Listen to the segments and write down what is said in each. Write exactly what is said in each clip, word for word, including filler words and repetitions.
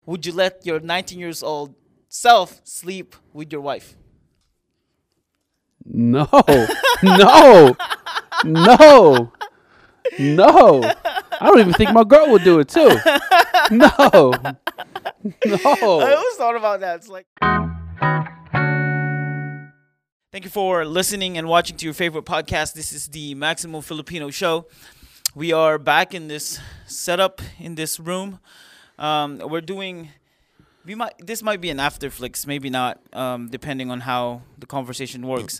would you let your nineteen years old self sleep with your wife? No, no, no, no. I don't even think my girl would do it too. No, I no. always thought about that. It's like. Thank you for listening and watching to your favorite podcast. This is the Maximo Filipino Show. We are back in this setup in this room. Um, we're doing. We might. This might be an afterflix, maybe not, um, depending on how the conversation works.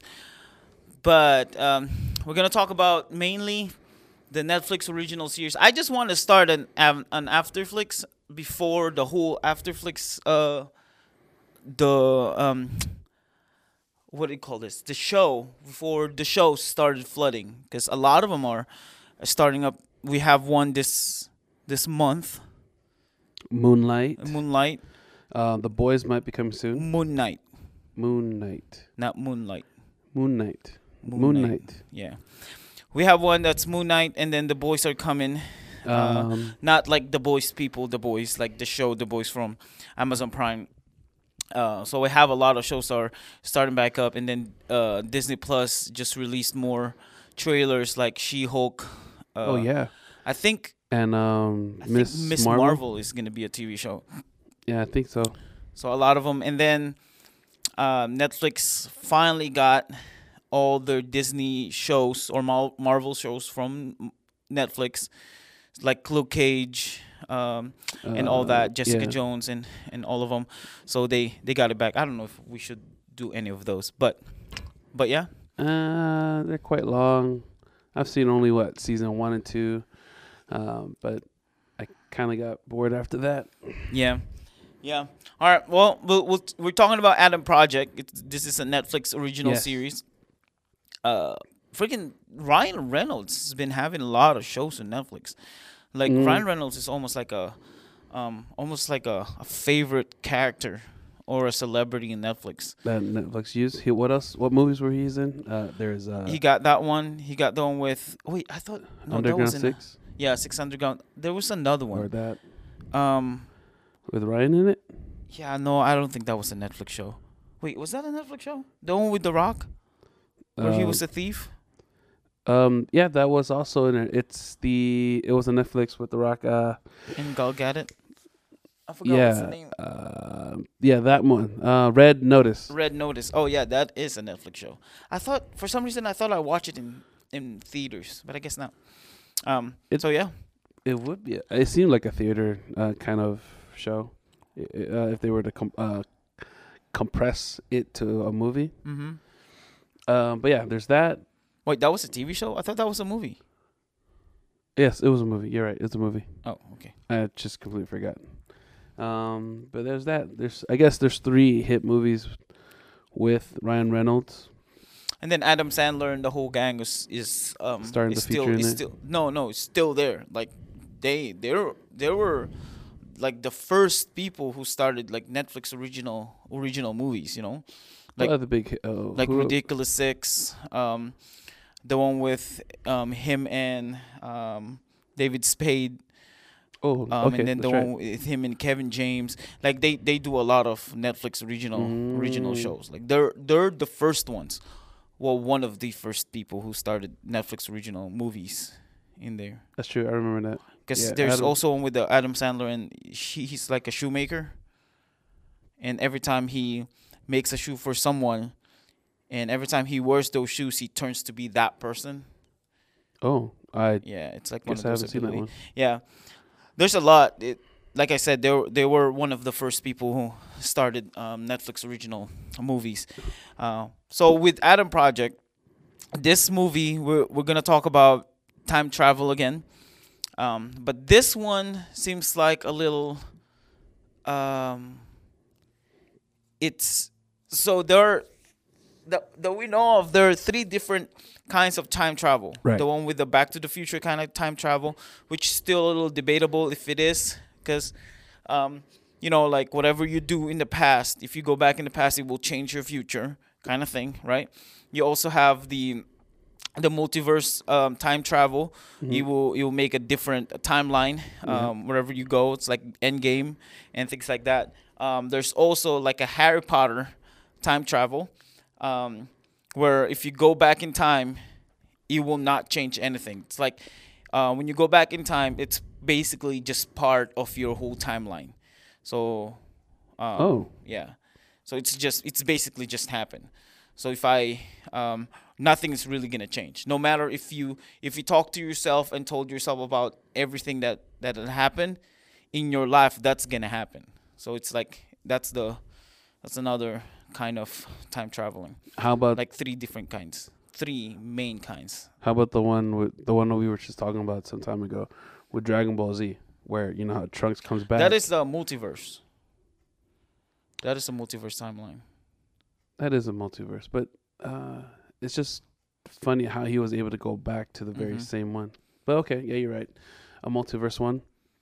But um, we're gonna talk about mainly the Netflix original series. I just want to start an an afterflix before the whole afterflix. Uh, the um. What do you call this? The show before the show started flooding, because a lot of them are starting up. We have one this this month, Moonlight. Moonlight, Uh, the boys might be coming soon. Moon Knight, Moon Knight. not Moonlight. Moon Knight. Moon Moon Knight. Knight. Yeah, we have one that's Moon Knight, and then the boys are coming. Uh, Um, not like the boys people, the boys like the show, the boys from Amazon Prime. Uh, so we have a lot of shows are starting back up, and then uh, Disney Plus just released more trailers like She-Hulk. Uh, oh yeah. I think And um, I Miss think Miss Marvel. Marvel. is gonna be a T V show. Yeah, I think so. So a lot of them, and then uh, Netflix finally got all their Disney shows or Mar- Marvel shows from Netflix, like Luke Cage. Um, and all Uh, that, Jessica yeah. Jones and, and all of them. So they, they got it back. I don't know if we should do any of those, but but yeah. Uh, they're quite long. I've seen only what season one and two, um, but I kind of got bored after that. Yeah. Yeah. All right. Well, we'll, we'll we're talking about Adam Project. It's, this is a Netflix original Yes. series. Uh, freaking Ryan Reynolds has been having a lot of shows on Netflix. Like Mm. Ryan Reynolds is almost like a, um, almost like a, a favorite character or a celebrity in Netflix. That Netflix used. He, what else? What movies were he in? Uh, there's uh, He got that one. He got the one with. Wait, I thought no, that Underground was in, Six yeah, Six Underground. There was another or one. that Um, with Ryan in it. yeah, no, I don't think that was a Netflix show. Wait, was that a Netflix show? The one with The Rock, where he Um, was a thief. Um, yeah, that was also in it. It's the it was on Netflix with The Rock. Uh, And Gal Gadot. I forgot what's the yeah, name. uh, yeah, that one. Uh, Red Notice. Red Notice. Oh yeah, that is a Netflix show. I thought for some reason I thought I watched it in in theaters, but I guess not. Um. It- so yeah. It would be. It seemed like a theater uh, kind of show. I- I- Uh, if they were to com- uh, compress it to a movie. Mm-hmm. Um, but yeah, there's that. Wait, that was a T V show? I thought that was a movie. Yes, it was a movie. You're right. It's a movie. Oh, okay. I just completely forgot. Um, but there's that. There's I guess there's three hit movies with Ryan Reynolds. And then Adam Sandler and the whole gang is is um Starting is to still feature in is it? still no no it's still there. Like they they're they were like the first people who started like Netflix original original movies. You know, like What other big hit? Oh, like who- Ridiculous Six, um, the one with um him and um David Spade. Oh, Um, okay. and then the that's right. one with him and Kevin James, like they, they do a lot of Netflix original original Mm. shows. Like they're they're the first ones. Well, one of the first people who started Netflix original movies in there. That's true. I remember that. Because Yeah, there's Adam- also one with the Adam Sandler, and she, he's like a shoemaker. And every time he makes a shoe for someone, and every time he wears those shoes, he turns to be that person. Oh, I Yeah, it's like one guess of I those haven't seen that ability- one. Yeah, there's a lot. It, like I said, they were, they were one of the first people who started um, Netflix original movies. Uh, so with Adam Project, this movie we're we're gonna talk about time travel again, um, but this one seems like a little. Um, it's so there. That, that we know of, there are three different kinds of time travel. Right. The one with the Back to the Future kind of time travel, which is still a little debatable if it is, because, um, you know, like whatever you do in the past, if you go back in the past, it will change your future, kind of thing, right? You also have the the multiverse um, time travel. Mhm. You will you will make a different timeline Yeah. um, wherever you go. It's like Endgame and things like that. Um, there's also like a Harry Potter time travel, um, where if you go back in time, it will not change anything. It's like uh, when you go back in time, it's basically just part of your whole timeline. So, um, Oh. yeah. So it's just it's basically just happened. So if I um, nothing is really gonna change. No matter if you if you talk to yourself and told yourself about everything that that had happened in your life, that's gonna happen. So it's like that's the that's another kind of time traveling. How about Like three different kinds, three main kinds. how about the one with the one that we were just talking about some time ago with Dragon Ball Z, where you know how Trunks comes back. That is the multiverse. That is a multiverse timeline. That is a multiverse, but uh, it's just funny how he was able to go back to the very Mhm. same one. But okay, yeah, you're right, a multiverse one.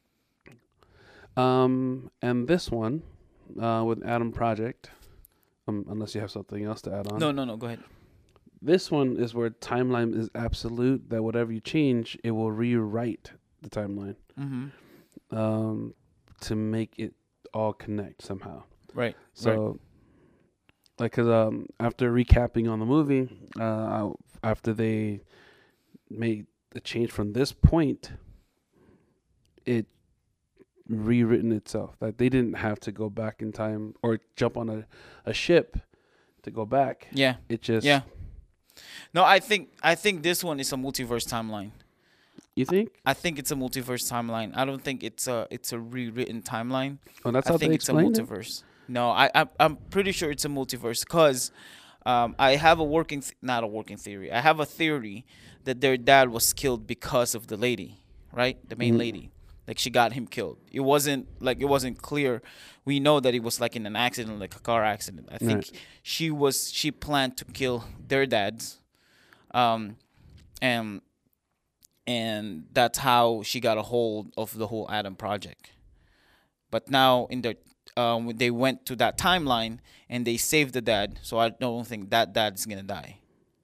Um, and this one, uh, with Adam Project, um, unless you have something else to add on. No, no, no. Go ahead. This one is where timeline is absolute. That whatever you change, it will rewrite the timeline, Mm-hmm. um, to make it all connect somehow. Right. So, like, cause um, after recapping on the movie, uh, after they made the change from this point, it rewritten itself. That they didn't have to go back in time or jump on a, a ship to go back. Yeah. It just Yeah. No, I think I think this one is a multiverse timeline. You think? I think it's a multiverse timeline. I don't think it's a it's a rewritten timeline. Oh, that's I how think they it's a explained it. multiverse. No, I, I I'm pretty sure it's a multiverse because um, I have a working th- not a working theory. I have a theory that their dad was killed because of the lady, right? The main Mhm. lady, like she got him killed. It wasn't like it wasn't clear. We know that it was like in an accident, like a car accident. I think Right. she was she planned to kill their dads, um, and and that's how she got a hold of the whole Adam project. But now in the um, they went to that timeline and they saved the dad, so I don't think that dad's gonna die.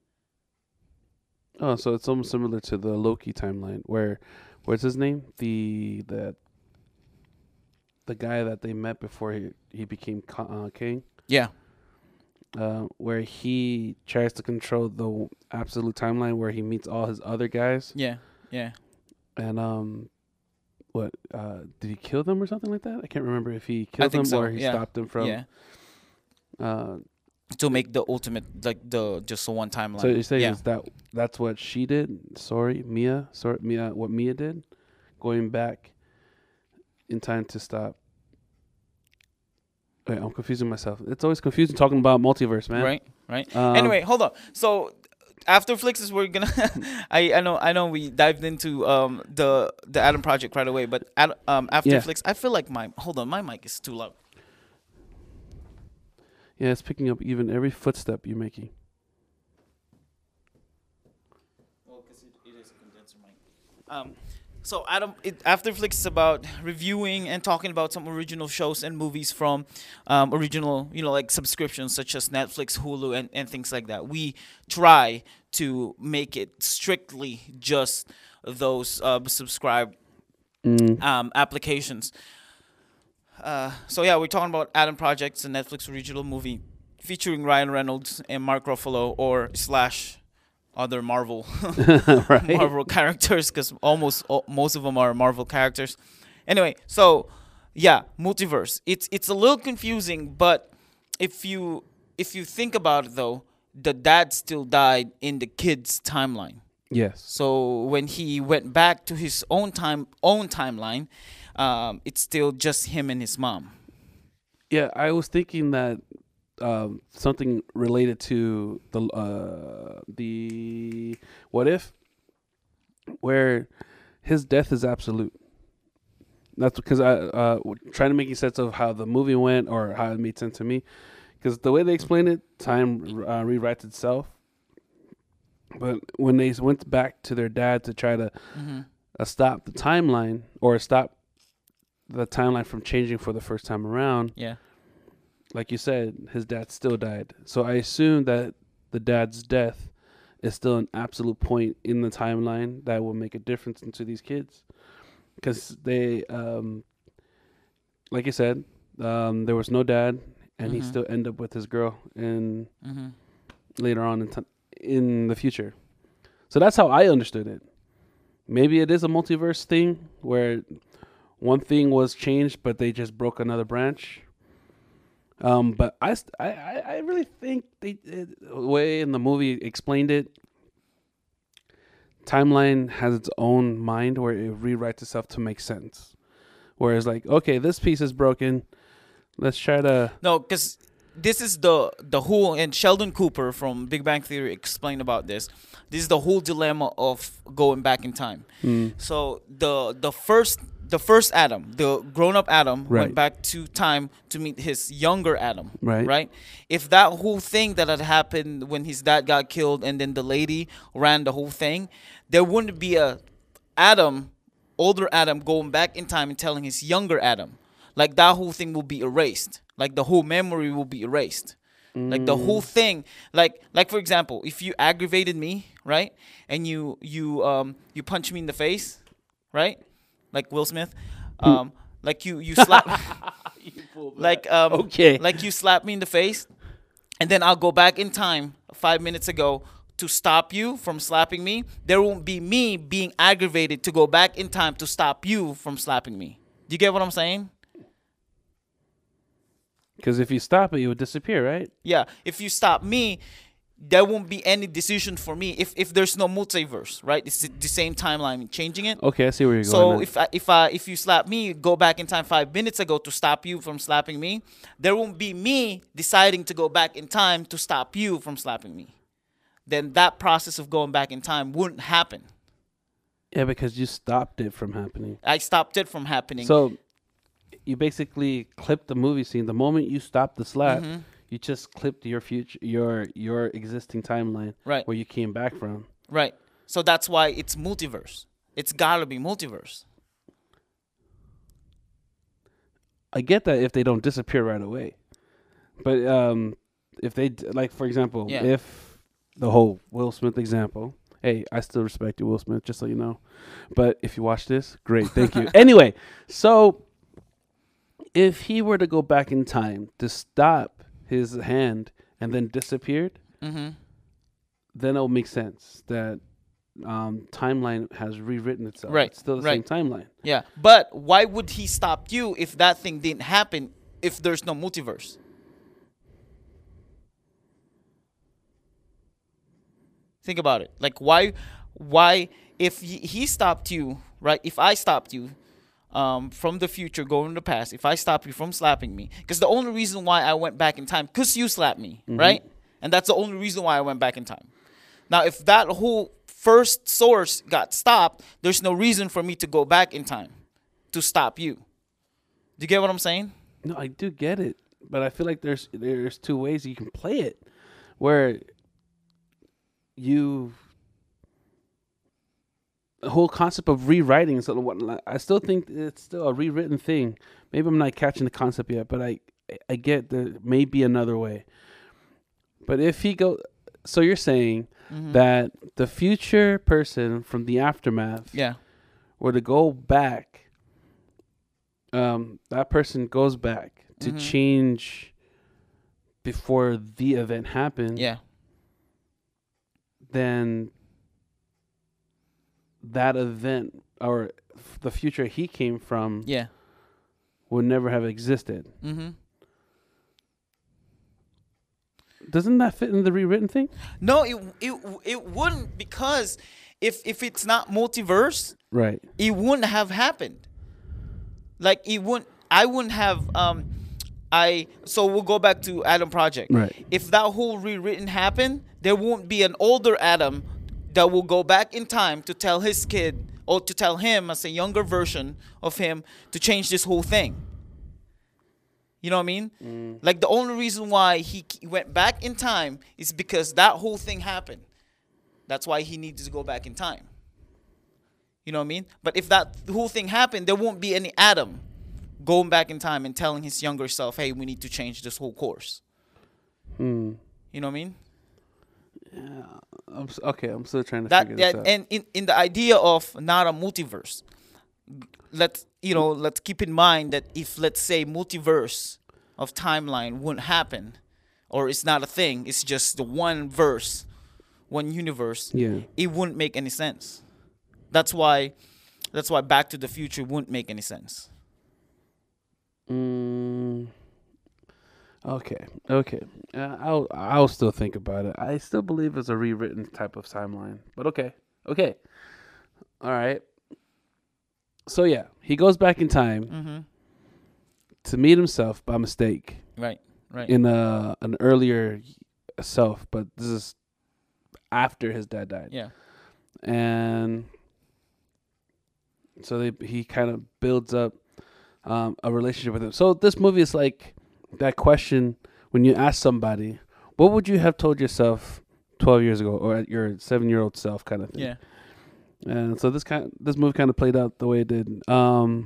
Oh, so it's almost similar to the Loki timeline, where, what's his name? The the the guy that they met before he he became co- uh, king. Yeah, Uh, where he tries to control the absolute timeline, where he meets all his other guys, yeah, yeah. and um, what uh, did he kill them or something like that? I can't remember if he killed think them so, or he yeah, stopped them from. yeah, Uh, to make the ultimate like the just the one timeline. so you're saying yeah, is that that's what she did? Sorry, Mia. Sorry, Mia. What Mia did, going back in time to stop. Wait, I'm confusing myself. It's always confusing talking about multiverse, man. right, right. Um, Anyway, hold on. So after Flixes, we're gonna. I I know I know we dived into um the the Adam project right away, but Ad, um after Yeah. Flix, I feel like my hold on my mic is too loud. Yeah, it's picking up even every footstep you're making. Well, because it, it is a condenser mic. Um, so Adam, it, After Flix is about reviewing and talking about some original shows and movies from um, original, you know, like subscriptions such as Netflix, Hulu, and, and things like that. We try to make it strictly just those uh, subscribe Mm. um, applications. Uh, so yeah, we're talking about Adam Project, a Netflix original movie featuring Ryan Reynolds and Mark Ruffalo, or slash other Marvel Right. Marvel characters, because almost all, most of them are Marvel characters. Anyway, so yeah, multiverse. It's it's a little confusing, but if you if you think about it though, the dad still died in the kid's timeline. Yes. So when he went back to his own time own timeline, um, it's still just him and his mom. Yeah, I was thinking that um, something related to the uh, the what if, where his death is absolute. That's because I uh, w- trying to make sense of how the movie went or how it made sense to me, because the way they explain it, time uh, rewrites itself. But when they went back to their dad to try to Mm-hmm. uh, stop the timeline or stop the timeline from changing for the first time around, Yeah. like you said, his dad still died. So I assume that the dad's death is still an absolute point in the timeline that will make a difference into these kids, because they, um, like you said, um, there was no dad, and Mm-hmm. he still end up with his girl, and Mm-hmm. later on in t- in the future. So that's how I understood it. Maybe it is a multiverse thing where one thing was changed, but they just broke another branch. Um, but I, st- I, I I really think they it, the way in the movie explained it. Timeline has its own mind where it rewrites itself to make sense. Whereas, like, okay, this piece is broken. Let's try to. No, because this is the the whole, and Sheldon Cooper from Big Bang Theory explained about this. This is the whole dilemma of going back in time. Mm, So the the first the first Adam, the grown up Adam, Right. went back to time to meet his younger Adam. Right. Right. If that whole thing that had happened when his dad got killed and then the lady ran the whole thing, there wouldn't be a Adam, older Adam, going back in time and telling his younger Adam. Like that whole thing will be erased. Like the whole memory will be erased. Like the whole thing, like like for example, if you aggravated me, right, and you you um you punch me in the face, right, like Will Smith, um like you you slap, like um Okay. like you slap me in the face, and then I'll go back in time five minutes ago to stop you from slapping me. There won't be me being aggravated to go back in time to stop you from slapping me. Do you get what I'm saying? Because if you stop it, it would disappear, right? Yeah, if you stop me, there won't be any decision for me if if there's no multiverse, right? It's the same timeline, changing it. Okay, I see where you're going. So now. if I, if I if you slap me, go back in time five minutes ago to stop you from slapping me, there won't be me deciding to go back in time to stop you from slapping me. Then that process of going back in time wouldn't happen. Yeah, because you stopped it from happening. I stopped it from happening. So you basically clipped the movie scene. The moment you stopped the slap, Mhm. you just clipped your future, your your existing timeline, Right. where you came back from. Right. So that's why it's multiverse. It's gotta be multiverse. I get that if they don't disappear right away, but um, if they d- like, for example, Yeah. if the whole Will Smith example. Hey, I still respect you, Will Smith, just so you know. But if you watch this, great, thank you. Anyway, so if he were to go back in time to stop his hand and then disappeared, Mm-hmm. then it'll make sense that um, timeline has rewritten itself. Right, It's still the right. same timeline. Yeah, but why would he stop you if that thing didn't happen? If there's no multiverse, think about it. Like why, why if he, he stopped you, right? If I stopped you, um, from the future going to the past, if I stopped you from slapping me, because the only reason why I went back in time, because you slapped me, right? And that's the only reason why I went back in time. Now, if that whole first source got stopped, there's no reason for me to go back in time to stop you. Do you get what I'm saying? No, I do get it, but I feel like there's there's two ways you can play it, where you the whole concept of rewriting is sort of what I still think it's still a rewritten thing. Maybe I'm not catching the concept yet, but I I get there may be another way. But if he go, so you're saying Mm-hmm. that the future person from the aftermath Yeah. were to go back, um, that person goes back to Mhm. change before the event happened, Yeah. then that event or f- the future he came from Yeah. would never have existed. Mm-hmm. Doesn't that fit in the rewritten thing? No, it it it wouldn't, because if if it's not multiverse, Right. it wouldn't have happened. Like it wouldn't. I wouldn't have. Um, I so we'll go back to Adam Project. Right. If that whole rewritten happened, there won't be an older Adam that will go back in time to tell his kid or to tell him as a younger version of him to change this whole thing. You know what I mean? Mm. Like the only reason why he k- went back in time is because that whole thing happened. That's why he needed to go back in time. You know what I mean? But if that whole thing happened, there won't be any Adam going back in time and telling his younger self, hey, we need to change this whole course. Hmm. You know what I mean? Yeah. I'm s- okay. I'm still trying to That, figure this that out. and in, in the idea of not a multiverse, let's you know let's keep in mind that if, let's say, multiverse of timeline wouldn't happen, or it's not a thing, it's just the one verse, one universe, Yeah. it wouldn't make any sense. That's why that's why Back to the Future wouldn't make any sense. Mm, okay. Okay. Uh, I'll I'll still think about it. I still believe it's a rewritten type of timeline. But okay. Okay. All right. So yeah, he goes back in time Mm-hmm. to meet himself by mistake Right. Right. in a an earlier self, but this is after his dad died. Yeah. And so they, he kind of builds up um, a relationship with him. So this movie is like that question when you ask somebody, what would you have told yourself twelve years ago, or at your seven year old self, kind of thing. Yeah. And so this kind, this movie kind of played out the way it did. Um,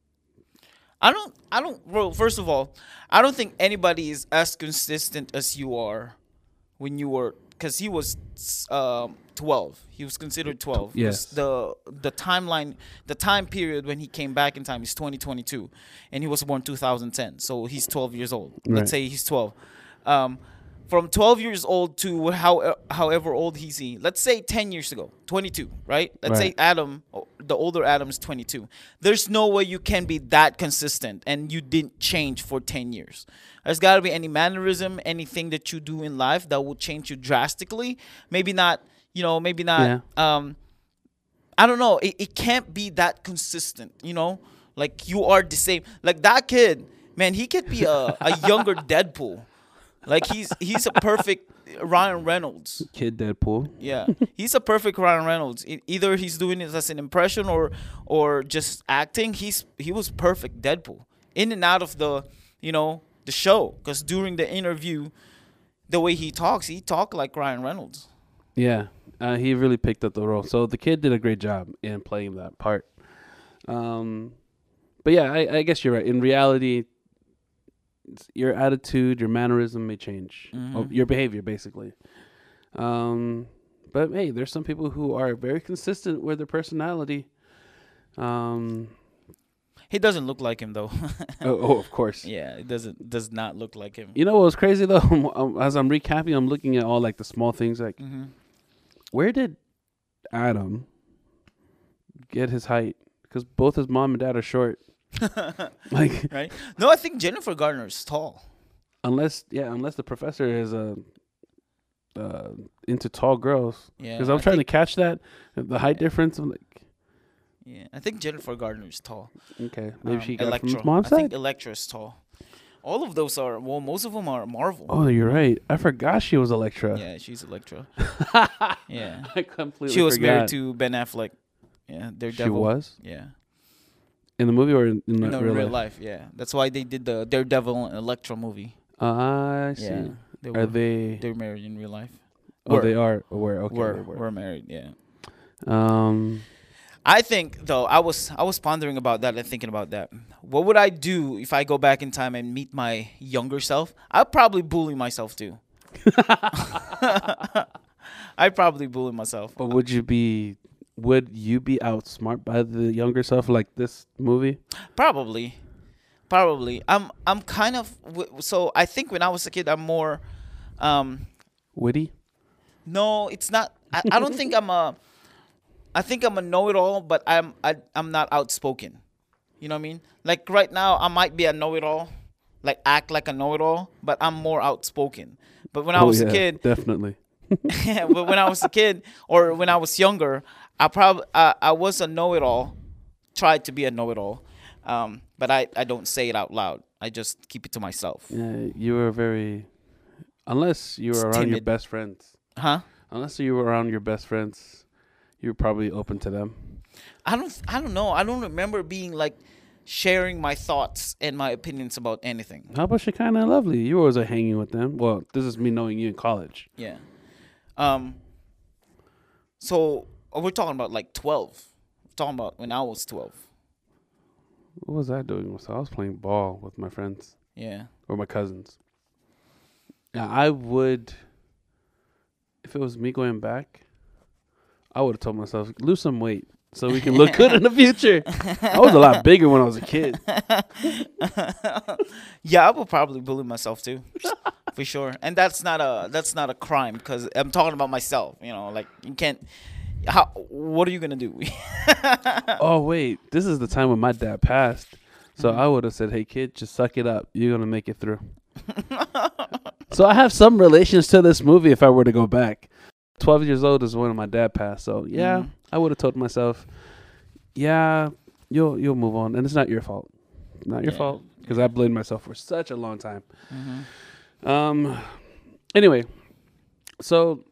I don't. I don't. Well, first of all, I don't think anybody is as consistent as you are when you were, because he was um, twelve. He was considered twelve. Yes. The the timeline, the time period when he came back in time is twenty twenty-two, and he was born two thousand ten. So he's twelve years old. Right. Let's say he's twelve. Um, from twelve years old to how, however old he's he, let's say ten years ago, twenty-two, right? Let's Right. say Adam, the older Adam, is twenty-two. There's no way you can be that consistent and you didn't change for ten years. There's got to be any mannerism, anything that you do in life that will change you drastically. Maybe not, you know, maybe not, Yeah. um, I don't know. It, it can't be that consistent, you know? Like, you are the same. Like, that kid, man, he could be a, a younger Deadpool. Like, he's he's a perfect Ryan Reynolds. Kid Deadpool. Yeah, he's a perfect Ryan Reynolds. E- either he's doing it as an impression or or just acting. He's he was perfect Deadpool, in and out of the you know the show. Because during the interview, the way he talks, he talked like Ryan Reynolds. Yeah, uh, he really picked up the role. So the kid did a great job in playing that part. Um, but yeah, I, I guess you're right. In reality, it's- your attitude, your mannerism may change, Mhm. Oh, your behavior, basically. Um, but hey, there's some people who are very consistent with their personality. Um, He doesn't look like him though. oh, oh, of course. Yeah, it doesn't does not look like him. You know what was crazy though? As I'm recapping, I'm looking at all like the small things. Like, Mm-hmm. where did Adam get his height? Because both his mom and dad are short. Like, Right? No, I think Jennifer Garner is tall. unless yeah, unless the professor is uh, uh into tall girls. Yeah, Because I'm I trying think- to catch that the height difference. I'm like, Yeah, I think Jennifer Garner is tall. okay, maybe Um, she got it from Electra. his mom's I side. think Electra is tall. All of those are, well, most of them are Marvel. Oh, you're right. I forgot she was Electra. Yeah, she's Electra. Yeah. I completely She was forgot. married to Ben Affleck. Yeah, She Daredevil. was Yeah. in the movie or in, in No, real, real life? life, yeah. That's why they did the Daredevil and Electra movie. I see. Yeah. They Are were, they? they were married in real life. Oh, Were. they are. Were okay. were, they were. were married, yeah. Um. I think though I was I was pondering about that and thinking about that. What would I do if I go back in time and meet my younger self? I'd probably bully myself too. I'd probably bully myself. But would you be? Would you be outsmart by the younger self like this movie? Probably, probably. I'm I'm kind of w- so. I think when I was a kid, I'm more. Um, Witty? no, it's not. I, I don't think I'm a. I think I'm a know-it-all, but I'm I, I'm not outspoken. You know what I mean? Like right now, I might be a know-it-all, like act like a know-it-all, but I'm more outspoken. But when I Oh, was yeah, a kid, definitely. but when I was a kid or when I was younger, I probably I, I was a know-it-all, tried to be a know-it-all, um, but I, I don't say it out loud. I just keep it to myself. Yeah, you were very. Unless you were It's around your timid. best friends. Huh? Unless you were around your best friends, you were probably open to them. I don't I don't know. I don't remember being like sharing my thoughts and my opinions about anything. How about Shekinah and Lovely? You were always uh, hanging with them. Well, this is me knowing you in college. Yeah. Um. So uh, we're talking about like twelve. We're talking about when I was twelve. What was I doing? So I was playing ball with my friends Yeah. or my cousins. Yeah, I would. if it was me going back, I would have told myself, lose some weight so we can look good in the future. I was a lot bigger when I was a kid. Yeah, I would probably bully myself too, for sure. And that's not a that's not a crime because I'm talking about myself. You know, like you can't. How? What are you gonna do? Oh wait, this is the time when my dad passed. So mm-hmm. I would have said, "Hey kid, just suck it up. You're gonna make it through." So I have some relations to this movie if I were to go back. Twelve years old is when my dad passed. So yeah, mm-hmm. I would have told myself, "Yeah, you'll you'll move on, and it's not your fault. Not your yeah. fault because I blamed myself for such a long time." Mm-hmm. Um. Anyway, so.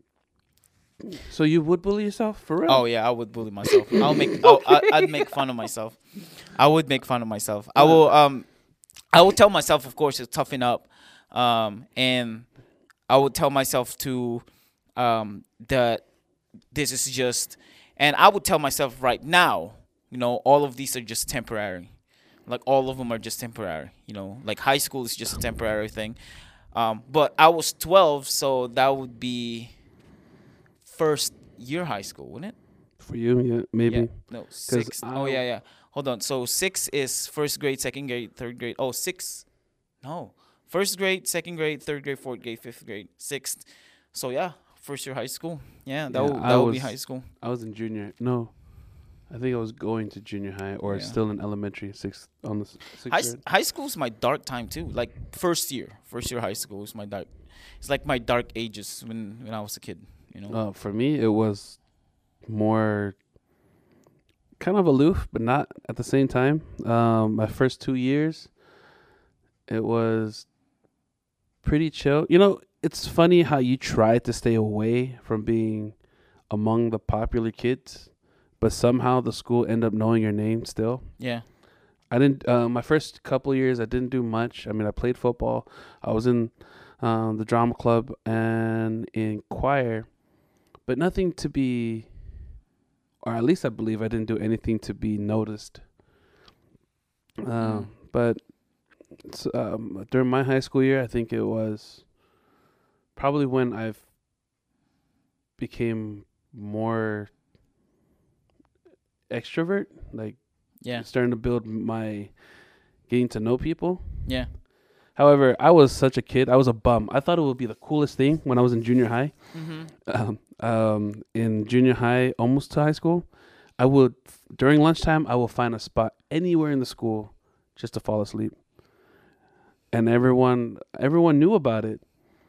So you would bully yourself for real? Oh yeah, I would bully myself. I'll make. I'll, I, I'd make fun of myself. I would make fun of myself. I will. Um, I will tell myself, of course, to toughen up. Um, and I would tell myself to, um, that this is just, and I would tell myself right now, you know, all of these are just temporary. Like all of them are just temporary. You know, like high school is just a temporary thing. Um, but I was twelve, so that would be first year high school, wouldn't it? For you, yeah, maybe. Yeah. No, six. Oh, yeah, yeah. Hold on. So six is first grade, second grade, third grade. Oh, six. No. First grade, second grade, third grade, fourth grade, fifth grade, sixth. So, yeah, first year high school. Yeah, that, yeah, would, that would was, be high school. I was in junior. No. I think I was going to junior high or yeah. still in elementary, sixth on the sixth high, grade. High school is my dark time, too. Like, first year. First year high school is my dark. It's like my dark ages when, when I was a kid. You know, uh, for me, it was more kind of aloof, but not at the same time. Um, my first two years, it was pretty chill. You know, it's funny how you try to stay away from being among the popular kids, but somehow the school end up knowing your name still. Yeah. I didn't, uh, my first couple of years, I didn't do much. I mean, I played football. I was in um, the drama club and in choir. But nothing to be, or at least I believe I didn't do anything to be noticed. Uh, mm. But um, during my high school year, I think it was probably when I've became more extrovert, like yeah, starting to build my getting to know people. Yeah. However, I was such a kid. I was a bum. I thought it would be the coolest thing when I was in junior high. Mm-hmm. Um, um, in junior high, almost to high school, I would, during lunchtime, I will find a spot anywhere in the school just to fall asleep. And everyone, everyone knew about it.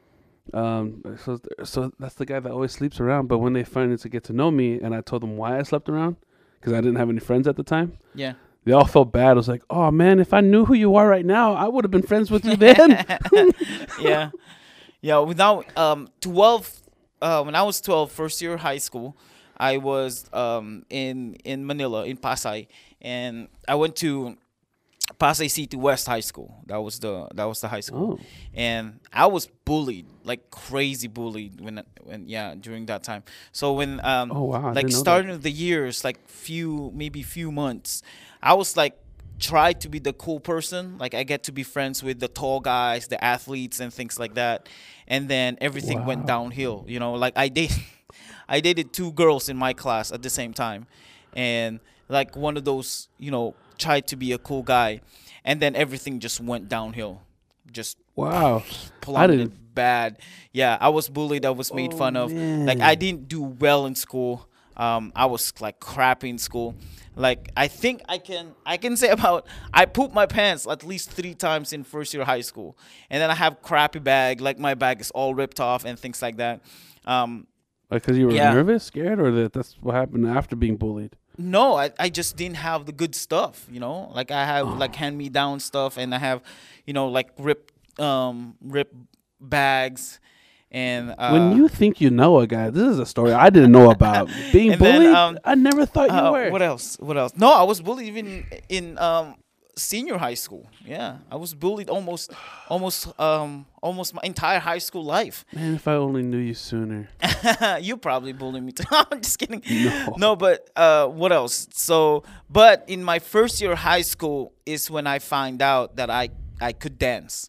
Um, so, so that's the guy that always sleeps around. But when they finally to get to know me, and I told them why I slept around, because I didn't have any friends at the time. Yeah. They all felt bad. I was like, oh, man, if I knew who you are right now, I would have been friends with you then. Yeah. Yeah. Without um, twelve, uh, when I was twelve, first year high school, I was um, in, in Manila, in Pasay. And I went to Pasay City West High School. That was the that was the high school. Oh. And I was bullied, like crazy bullied when when yeah, during that time. So when um oh, wow. like starting of the years, like few maybe few months, I was like try to be the cool person. Like I get to be friends with the tall guys, the athletes and things like that. And then everything wow. went downhill, you know, like I did I dated two girls in my class at the same time. And like one of those, you know, tried to be a cool guy, and then everything just went downhill. Just wow, plummeted bad. Yeah, I was bullied. I was made oh, fun of. Man. Like I didn't do well in school. Um, I was like crappy in school. Like I think I can I can say about I pooped my pants at least three times in first year high school, and then I have crappy bag. Like my bag is all ripped off and things like that. Um, like because you were yeah. nervous, scared, or that that's what happened after being bullied. No, I, I just didn't have the good stuff, you know. Like I have oh. like hand me down stuff, and I have, you know, like rip um rip bags, and uh, when you think you know a guy, this is a story I didn't know about. Being bullied, then, um, I never thought you uh, were. What else? What else? No, I was bullied even in um senior high school. Yeah, I was bullied almost, almost um almost my entire high school life. Man, if I only knew you sooner. You probably bullied me too. I'm just kidding. No. No, but uh, what else? So, but in my first year of high school is when I find out that I, I could dance.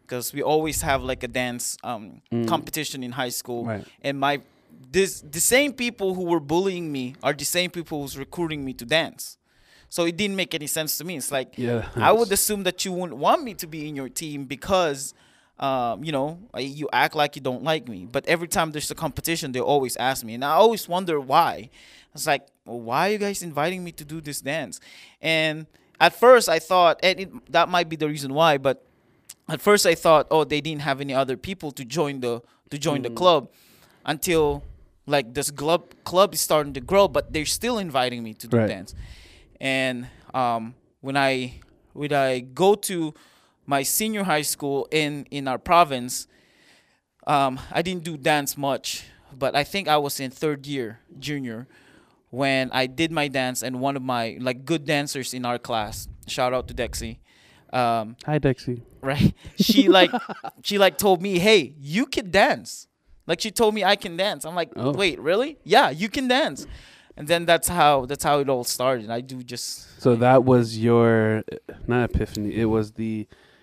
because we always have like a dance um, Mm. competition in high school, Right. and my this the same people who were bullying me are the same people who's recruiting me to dance. So it didn't make any sense to me. It's like Yeah. I would assume that you wouldn't want me to be in your team because, um, you know, I- you act like you don't like me. But every time there's a competition, they always ask me, and I always wonder why. It's like, well, why are you guys inviting me to do this dance? And at first, I thought, and it, that might be the reason why. But at first, I thought, oh, they didn't have any other people to join the to join the Mm. club, until like this club club is starting to grow, but they're still inviting me to do Right. dance. And um, when I when I go to my senior high school in in our province, um, I didn't do dance much, but I think I was in third year junior when I did my dance, and one of my like good dancers in our class, shout out to Dexy, um, Hi, Dexy. right? She like she like told me, "Hey, you can dance." Like she told me I can dance. I'm like, Oh. "Wait, really? Yeah, you can dance." And then that's how that's how it all started. I do just So that was your not epiphany. It was the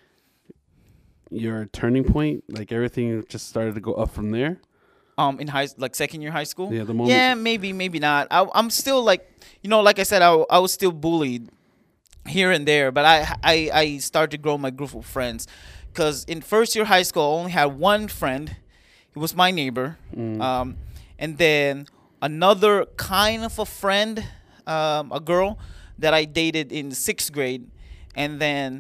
your turning point. Like everything just started to go up from there. um in high like second year high school. Yeah, the moment. Yeah, maybe maybe not. I, I'm still like, you know, like I said, I, I was still bullied here and there, but I I I started to grow my group of friends, because in first year high school I only had one friend. It was my neighbor, Mm. um, and then another kind of a friend, um, a girl that I dated in sixth grade, and then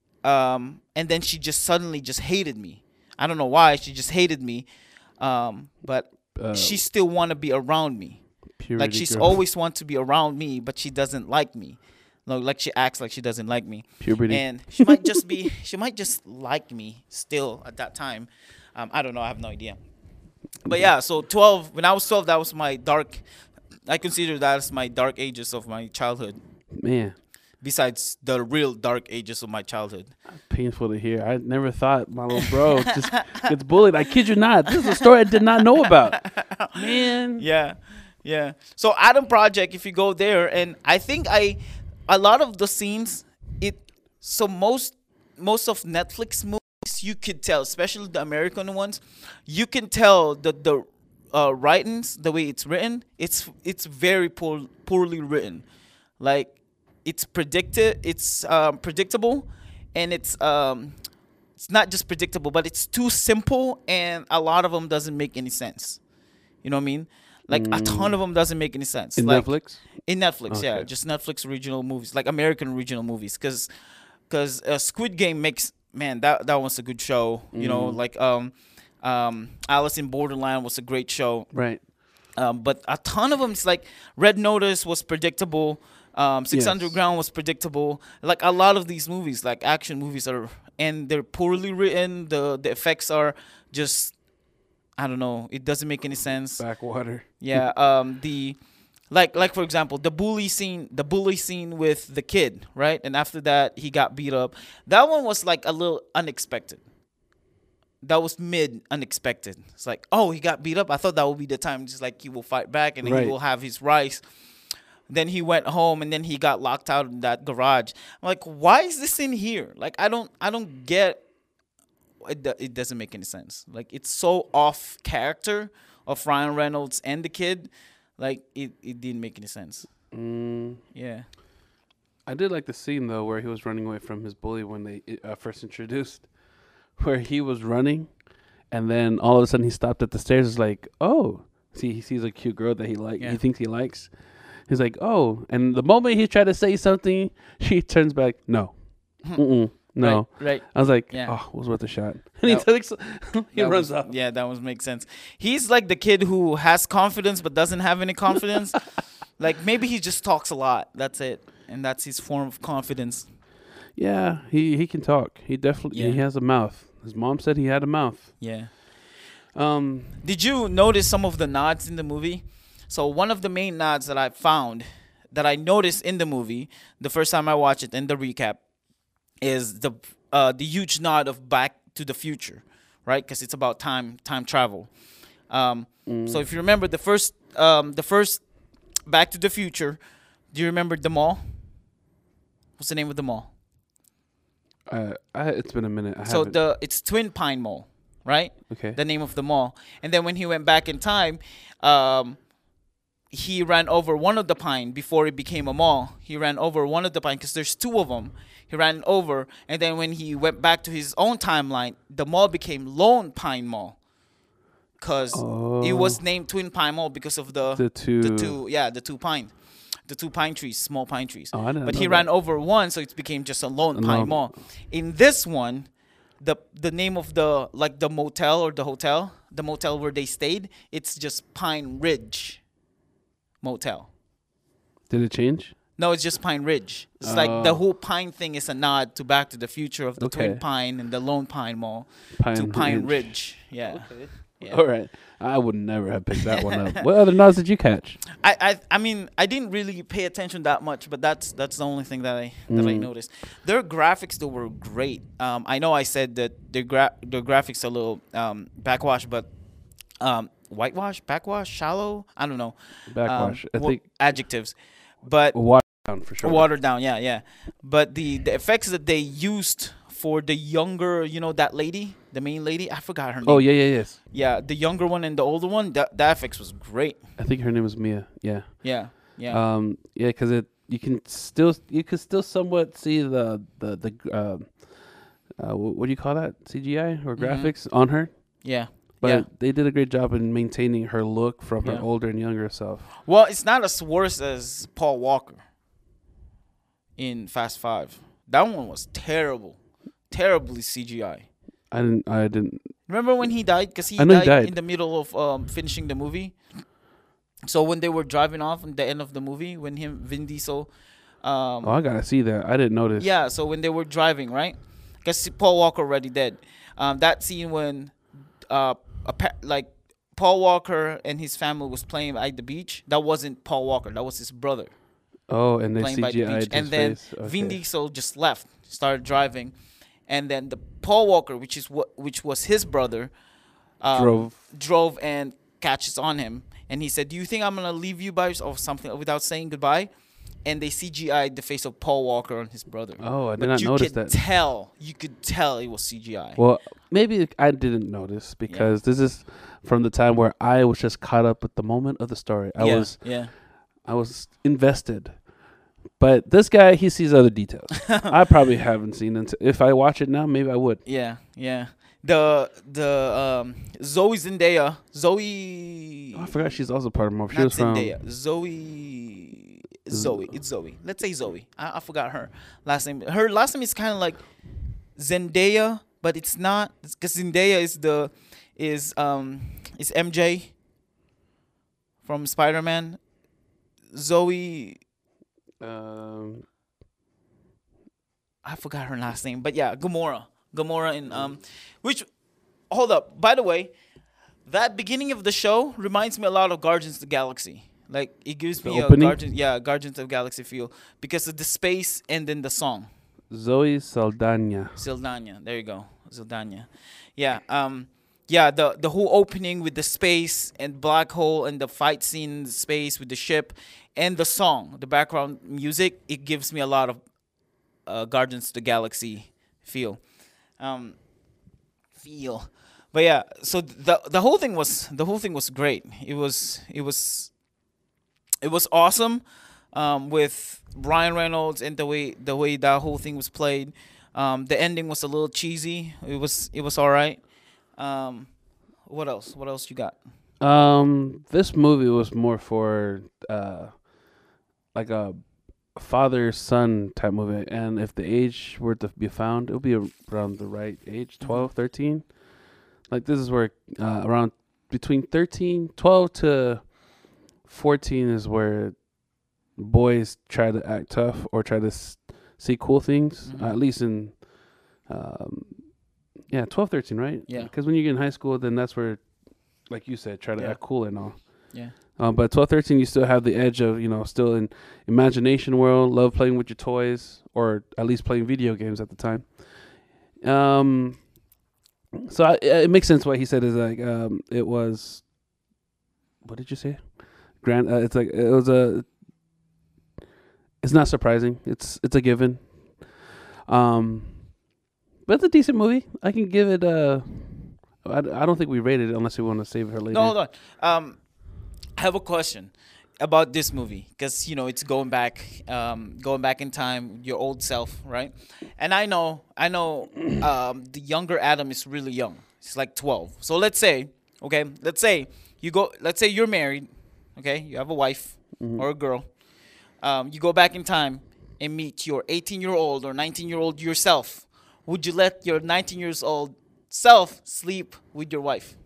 um, and then she just suddenly just hated me. I don't know why. She just hated me, um, but Uh, she still want to be around me. Purity Like she's girl. always want to be around me, but she doesn't like me. No, like she acts like she doesn't like me, puberty. and she might just be she might just like me still at that time. Um, I don't know. I have no idea. But yeah, so twelve. When I was twelve, that was my dark. I consider that as my dark ages of my childhood. Man, Besides the real dark ages of my childhood. painful to hear. I never thought my little bro just gets bullied. I kid you not. This is a story I did not know about. Man. Yeah, yeah. So Adam Project, if you go there, and I think I, a lot of the scenes, it. So most most of Netflix movies, you could tell, especially the American ones, you can tell the the uh, writings, the way it's written, it's it's very poor, poorly written. Like it's predicted, it's um, predictable, and it's um, it's not just predictable, but it's too simple, and a lot of them doesn't make any sense. You know what I mean? Like a ton of them doesn't make any sense. In like, Netflix? In Netflix, yeah, Okay. just Netflix original movies, like American original movies, because because uh, Squid Game makes, man, that that was a good show. You know, Mm. like um, um, Alice in Borderland was a great show. Right. Um, but a ton of them, it's like Red Notice was predictable. Um, Six Yes. Underground was predictable. Like a lot of these movies, like action movies, are and they're poorly written. The the effects are just, I don't know. It doesn't make any sense. Backwater. Yeah. Um. The like like for example, the bully scene, the bully scene with the kid, right? And after that, he got beat up. That one was like a little unexpected. That was mid unexpected. It's like, oh, he got beat up. I thought that would be the time, just like he will fight back and then Right. he will have his rights. Then he went home and then he got locked out in that garage. I'm like, why is this in here? Like, I don't, I don't get. It, do- it doesn't make any sense. Like, it's so off character of Ryan Reynolds and the kid. Like, it, it didn't make any sense. Mm. Yeah. I did like the scene though where he was running away from his bully when they uh, first introduced, where he was running, and then all of a sudden he stopped at the stairs. It's like, oh, see, he sees a cute girl that he like, Yeah. he thinks he likes. He's like, oh, and the moment he tried to say something, she turns back, no, Mm-mm, no. Right. right. I was like, Yeah. oh, it was worth a shot. And he That- takes, he That runs was- off. Yeah, that was makes sense. He's like the kid who has confidence but doesn't have any confidence. Like maybe he just talks a lot. That's it, and that's his form of confidence. Yeah, he he can talk. He definitely Yeah. he has a mouth. His mom said he had a mouth. Yeah. Um, Did you notice some of the nods in the movie? So one of the main nods that I found, that I noticed in the movie the first time I watched it, in the recap, is the uh, the huge nod of Back to the Future, right? Because it's about time time travel. Um, So if you remember the first um, the first Back to the Future, do you remember the mall? What's the name of the mall? Uh, I, it's been a minute. I So haven't. the it's Twin Pine Mall, right? Okay. The name of the mall. And then when he went back in time, um, he ran over one of the pine before it became a mall. He ran over one of the pine because there's two of them. He ran over, and then when he went back to his own timeline, the mall became Lone Pine Mall, because oh, it was named Twin Pine Mall because of the the two. the two yeah the two pine, the two pine trees, small pine trees. Oh, I didn't but know he that. ran over one, so it became just a Lone No. Pine Mall. In this one, the the name of the like the motel or the hotel, the motel where they stayed, it's just Pine Ridge Motel. Did it change? No, it's just Pine Ridge. It's like the Oh. whole Pine thing is a nod to Back to the Future of the Okay. Twin Pine and the Lone Pine Mall Pine to Pine Ridge. Ridge. Yeah. Yeah. All right. I would never have picked that one up. What other nods did you catch? I, I I mean I didn't really pay attention that much, but that's that's the only thing that I that I Mm. noticed. Their graphics though were great. Um, I know I said that their gra- their graphics are a little um backwash, but um whitewash, backwash, shallow. I don't know. Backwash. Um, I wha- think adjectives, but water down for sure. watered down. Yeah, yeah. But the the effects that they used for the younger, you know, that lady, the main lady, I forgot her name. Oh yeah, yeah, yes. Yeah, the younger one and the older one, that that effects was great. I think her name was Mia. Yeah. Yeah, yeah. Um. Yeah, because it you can still you can still somewhat see the the the um uh, wh- what do you call that, C G I or Mhm. graphics on her. yeah. But Yeah. they did a great job in maintaining her look from her Yeah. older and younger self. Well, it's not as worse as Paul Walker in Fast Five. That one was terrible, terribly C G I. I didn't. I didn't. Remember when he died? Because he I know died, he died. in the middle of um, finishing the movie. So when they were driving off at the end of the movie, when him Vin Diesel, um, Oh, I gotta see that. I didn't notice. yeah. So when they were driving, right? Because Paul Walker already dead. Um, that scene when, uh, a pa- like Paul Walker and his family was playing at the beach. That wasn't Paul Walker. That was his brother. Oh, and they Playing by the C G I'd beach, his and then face. Vin Okay. Diesel just left, started driving, and then the Paul Walker, which is what, which was his brother, um, Drove. drove and catches on him, and he said, "Do you think I'm gonna leave you by yourself or something without saying goodbye?" And they C G I'd the face of Paul Walker on his brother. Oh, I did But not you notice could that. tell, you could tell it was C G I. Well, maybe I didn't notice because this is from the time where I was just caught up with the moment of the story. I yeah, was yeah. I was invested. But this guy, he sees other details. I probably haven't seen it. If I watch it now, maybe I would. Yeah, yeah. The the um Zoe Zendaya, Zoe. Oh, I forgot she's also part of Marvel. She Not was from Zendaya. Zoe. Zoe. It's Zoe. Let's say Zoe. I, I forgot her last name. Her last name is kind of like Zendaya, but it's not, because Zendaya is the is um is M J from Spider Man. Zoe. um, I forgot her last name, but yeah, Gamora. Gamora in um, which, hold up. By the way, that beginning of the show reminds me a lot of Guardians of the Galaxy. Like it gives The me a opening? Guardians, yeah, Guardians of the Galaxy feel because of the space and then the song. Zoe Saldana. Zildania, there you go, Zildania. Yeah, um, yeah, the the whole opening with the space and black hole and the fight scene in the space with the ship and the song, the background music, it gives me a lot of uh, Guardians of the Galaxy feel. Um, feel. But yeah, so the the whole thing was the whole thing was great. It was it was it was awesome, um, with Ryan Reynolds and the way the way that whole thing was played. Um, the ending was a little cheesy. It was it was all right. Um, what else? What else you got? Um, this movie was more for uh, like a father son type movie, and if the age were to be found, it'll be around the right age, twelve, thirteen. Like this is where uh, around between thirteen, twelve to fourteen is where boys try to act tough or try to s- see cool things. Mhm. Uh, at least in, um, yeah, twelve, thirteen, right? Yeah. Because when you get in high school, then that's where, like you said, try to Yeah. act cool and all. Yeah. Um, but twelve, thirteen, you still have the edge of, you know, still in imagination world, love playing with your toys, or at least playing video games at the time. Um, so I, it makes sense what he said is like, um, it was, what did you say? Grand, uh, it's like, it was a, it's not surprising. It's, it's a given. Um, But it's a decent movie. I can give it. Uh, I, I don't think we rated it unless we want to save her later. No, hold on. Um, I have a question about this movie because you know it's going back, um, going back in time, your old self, right? And I know, I know, um, the younger Adam is really young. He's like twelve. So let's say, okay, let's say you go. Let's say you're married. Okay, you have a wife Mm-hmm. or a girl. Um, you go back in time and meet your eighteen-year-old or nineteen-year-old yourself. Would you let your nineteen years old self sleep with your wife?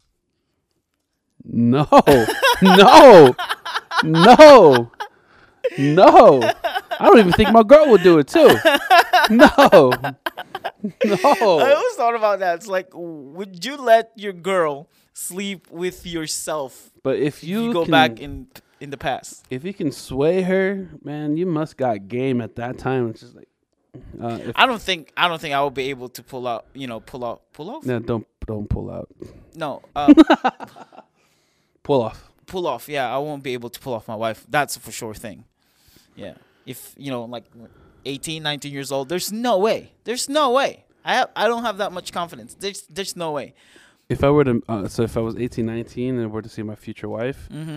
No, no, no, no. I don't even think my girl would do it too. No, I no. always thought about that. It's like, would you let your girl sleep with yourself But if if you, you go can, back in in the past? if you can sway her, man, you must got game at that time. It's just like, uh, if, I don't think I don't think I will be able to pull out. You know, pull out, pull off. no, don't don't pull out, No, um, pull off. pull off. Yeah, I won't be able to pull off my wife. That's a for sure thing. Yeah, if you know, like eighteen, nineteen years old, there's no way. There's no way. I have, I don't have that much confidence. There's there's no way. If I were to, uh, so if I was eighteen, nineteen and were to see my future wife, Mm-hmm.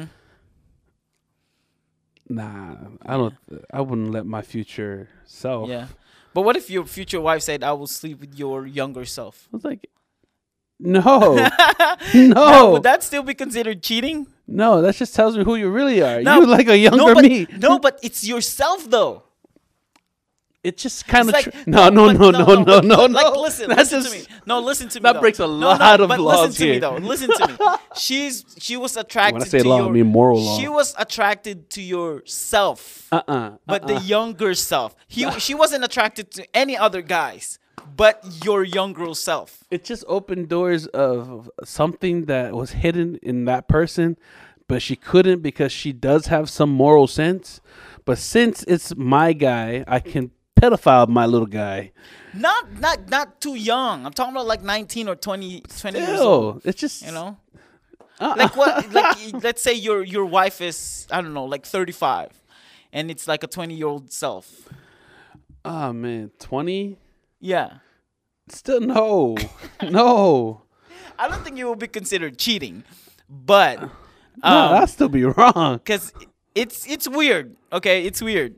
nah, I don't, I wouldn't let my future self. Yeah. But what if your future wife said, "I will sleep with your younger self"? I was like, no, Now, no, would that still be considered cheating? no, that just tells me who you really are. No, You like a younger no, but, me. No, but it's yourself though. It just kind of It's like- tr- no, no, but no, no, no, but- no, but, no. Like, listen, That's listen just- to me. No, listen to me. that though. breaks a no, lot no, of but laws listen to here. me though. Listen to me. She's she was attracted When I say to law, your. I mean moral law. She was attracted to yourself, Uh uh but the younger self. He she wasn't attracted to any other guys, but your younger self. it just opened doors of something that was hidden in that person, but she couldn't because she does have some moral sense. But since it's my guy, I can pedophile my little guy. Not not not too young. I'm talking about like nineteen or twenty, twenty years old. Still, it's just You know. uh-uh. Like what? Like let's say your your wife is I don't know like thirty-five, and it's like a twenty year old self. Oh man, twenty. Yeah, Still no, no. I don't think it will be considered cheating, but No, um, that'd still be wrong. because it's it's weird. Okay, it's weird.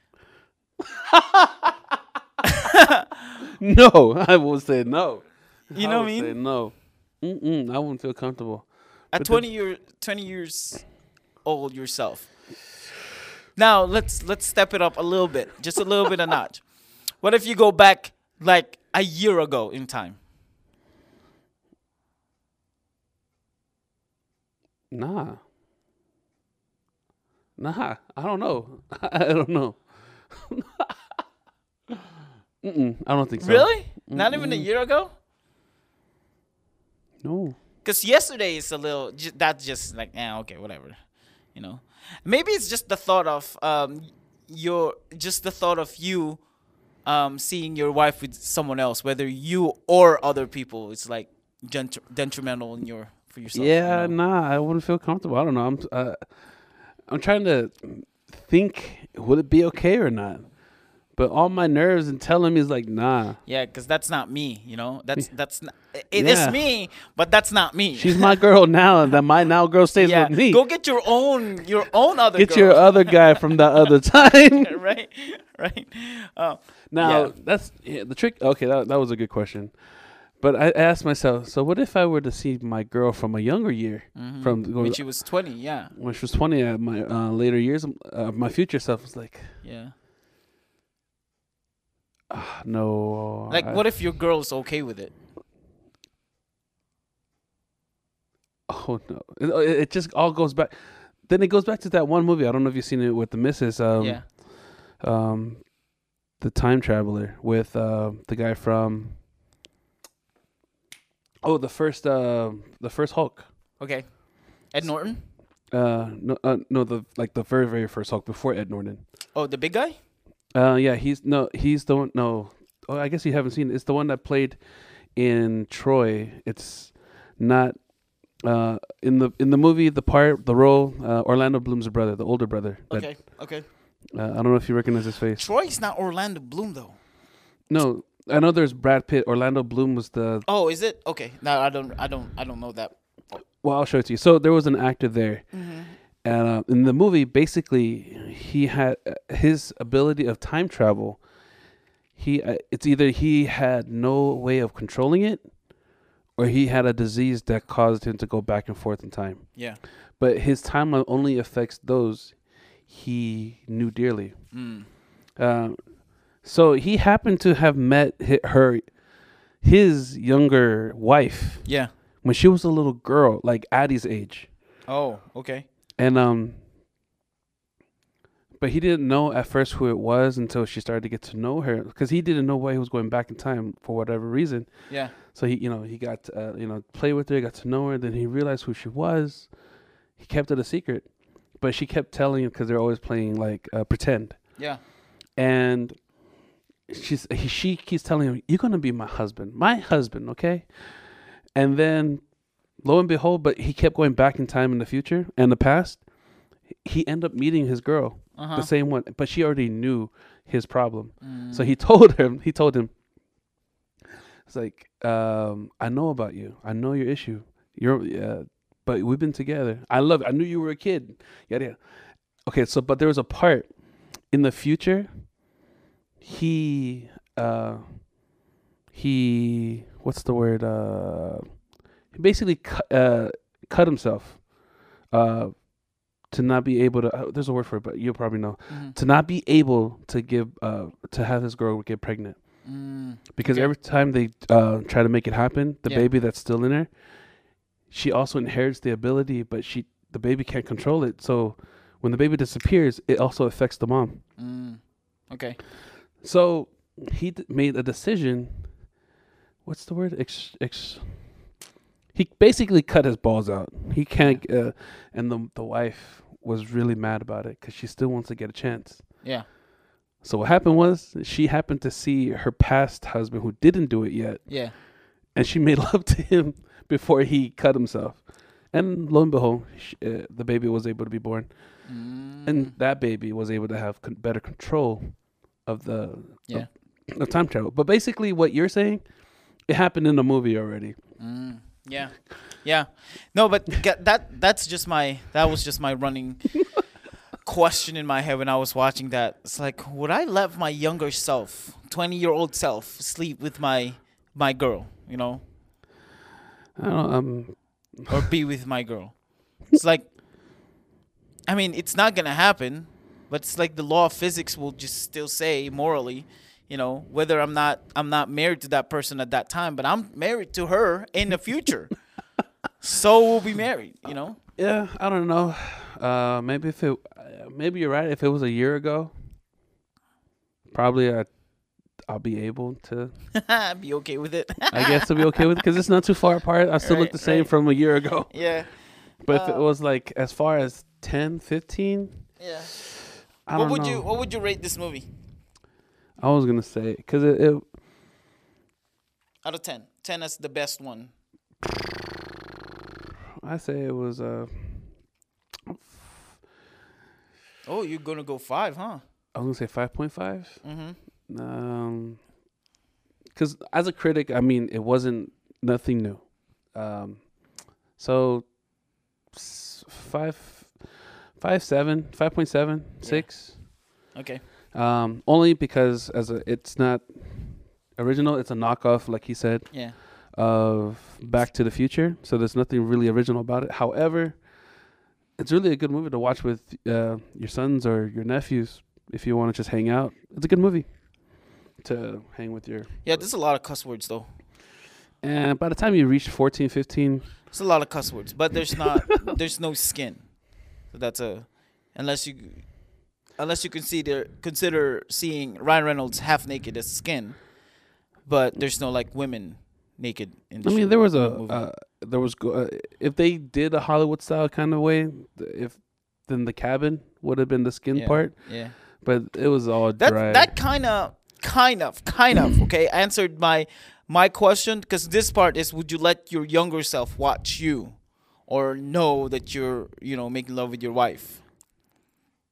No, I would say no. You know what I would say mean? no. Mm-mm, I wouldn't feel comfortable. At But the- twenty year twenty years old yourself. Now let's let's step it up a little bit, just a little bit a notch. What if you go back like a year ago in time? Nah. Nah, I don't know. I don't know. Mm-mm, I don't think so. Really? Not even a year ago? No. Because yesterday is a little, ju- that's just like, eh, okay, whatever. You know? Maybe it's just the thought of um, your, just the thought of you um, seeing your wife with someone else, whether you or other people, it's like gent- detrimental in your, for yourself. Yeah, you know? nah, I wouldn't feel comfortable. I don't know. I'm uh, I'm trying to think, would it be okay or not? But all my nerves and telling me is like, nah. Yeah, because that's not me, you know? That's, that's not, it Yeah. is me, but that's not me. She's my girl now, and that my now girl stays yeah, with me. go get your own, your own other Get girl. your other guy from the other time. right, right. Oh, Now Yeah. that's yeah, the trick. Okay, that that was a good question. But I asked myself, so what if I were to see my girl from a younger year, mhm. from going, when she was twenty, yeah, when she was twenty, at my uh, later years, uh, my future self was like, yeah. ah, no. Like, I- what if your girl's okay with it? Oh no! It, it it just all goes back. Then it goes back to that one movie. I don't know if you've seen it with the missus. Um, yeah. Um, the Time Traveler with uh, the guy from. Oh, the first, uh, the first Hulk. Okay. Ed Norton. Uh, no, uh, no, the like the very, very first Hulk before Ed Norton. Oh, the big guy. Uh, yeah, he's no, he's the one. No, oh, I guess you haven't seen it. It's the one that played in Troy. It's not uh in the in the movie. The part, the role. Uh, Orlando Bloom's brother, the older brother. That, Okay. Okay. Uh, I don't know if you recognize his face. Troy's not Orlando Bloom though. No, I know there's Brad Pitt. Orlando Bloom was the. Oh, is it? Okay. No, I don't. I don't. I don't know that. Well, I'll show it to you. So there was an actor there, Mm-hmm. and uh, in the movie, basically, he had uh, his ability of time travel. He, uh, it's either he had no way of controlling it, or he had a disease that caused him to go back and forth in time. Yeah. But his timeline only affects those he knew dearly. Mm. Uh, so he happened to have met hi- her, his younger wife Yeah. when she was a little girl, like Addie's age. Oh, okay. And um, but he didn't know at first who it was until she started to get to know her, because he didn't know why he was going back in time for whatever reason. Yeah. So he, you know, he got to, uh, you know, play with her, got to know her. Then he realized who she was. He kept it a secret, but she kept telling him because they're always playing like uh, pretend. Yeah. And she's he, she keeps telling him, "You're gonna be my husband, my husband, okay?" And then, lo and behold, but he kept going back in time in the future and the past. He ended up meeting his girl, Uh-huh. the same one, but she already knew his problem. Mm. So he told him, he told him, it's like, um, I know about you. I know your issue. You're, uh, but we've been together. I love it. I knew you were a kid. Yada, yada. Okay, so, but there was a part in the future. He, uh, he, what's the word? Uh, he basically cut, uh, cut himself, uh, to not be able to, uh, there's a word for it, but you'll probably know, Mhm. to not be able to give, uh, to have his girl get pregnant. Mm. Because Okay. every time they uh, try to make it happen, the Yeah. baby that's still in her, she also inherits the ability, but she the baby can't control it. So when the baby disappears, it also affects the mom. Mm. Okay. So he d- made a decision. What's the word? Ex, ex, he basically cut his balls out. He can't, uh, and the the wife was really mad about it because she still wants to get a chance. Yeah. So what happened was she happened to see her past husband who didn't do it yet, Yeah. and she made love to him before he cut himself. And lo and behold, sh uh, the baby was able to be born, Mm. and that baby was able to have con- better control of the Yeah. of, of time travel. But basically, what you're saying, it happened in the movie already. Mm. Yeah. Yeah. No, but ga- that that's just my that was just my running question in my head when I was watching that. It's like, would I let my younger self, twenty year old self, sleep with my my girl, you know, I don't know, um, or be with my girl? It's like, I mean, it's not gonna happen, but it's like the law of physics will just still say morally, you know, whether I'm not I'm not married to that person at that time, but I'm married to her in the future. So we'll be married, you know. yeah, I don't know. Uh, maybe if it, uh, maybe you're right. If it was a year ago, probably I, I'll be able to. Be okay with it. I guess to be okay with it because it's not too far apart. I still look Right, the same right. from a year ago. Yeah. But if it Uh, was like as far as ten, fifteen, Yeah. I What don't would know. you What would you rate this movie I was gonna say because it, it out of ten? Ten as the best one. I say it was uh Oh, you're gonna go five, huh? I was gonna say five point five. Mm-hmm. Um, because as a critic, I mean, it wasn't nothing new. Um, so s- five, five seven, five point seven, six. Okay. Um, only because as a, it's not original. It's a knockoff, like he said, Yeah. of Back to the Future. So there's nothing really original about it. However, it's really a good movie to watch with uh, your sons or your nephews if you want to just hang out. It's a good movie to hang with your. Yeah. There's a lot of cuss words though. And by the time you reach fourteen, fifteen, There's a lot of cuss words, but there's not. There's no skin. So that's a unless you unless you consider consider seeing Ryan Reynolds half naked as skin, but there's no like women naked in the I mean, show- there was a movie. uh, there was go- uh, if they did a Hollywood style kind of way, th- if then the cabin would have been the skin yeah. part, Yeah. but it was all That dry. that kind of kind of kind of okay answered my my question, because this part is, would you let your younger self watch you or know that you're, you know, making love with your wife?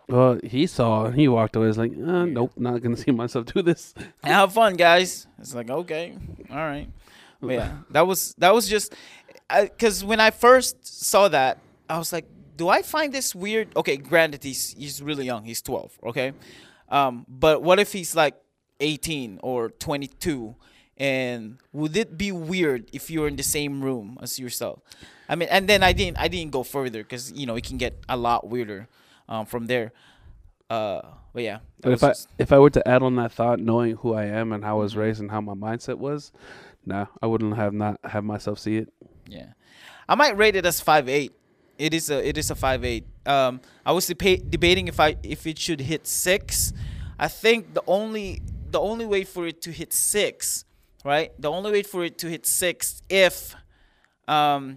Well, he saw and he walked away. He's like, uh, nope, not gonna see myself do this. Have fun, guys. It's like, okay, all right. But yeah, that was that was just because when I first saw that, I was like, do I find this weird? Okay, granted, he's he's really young. He's twelve. Okay, um, but what if he's like eighteen or twenty-two? And would it be weird if you're in the same room as yourself? I mean, and then I didn't I didn't go further because you know it can get a lot weirder um, from there. Uh, but yeah, that But was if I just- if I were to add on that thought, knowing who I am and how I was Mhm. raised and how my mindset was, nah, I wouldn't have not have myself see it. yeah, I might rate it as five eight. It is a it is a five eight. Um, I was deba- debating if I if it should hit six. I think the only the only way for it to hit six, right? The only way for it to hit six if, um,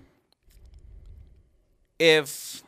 if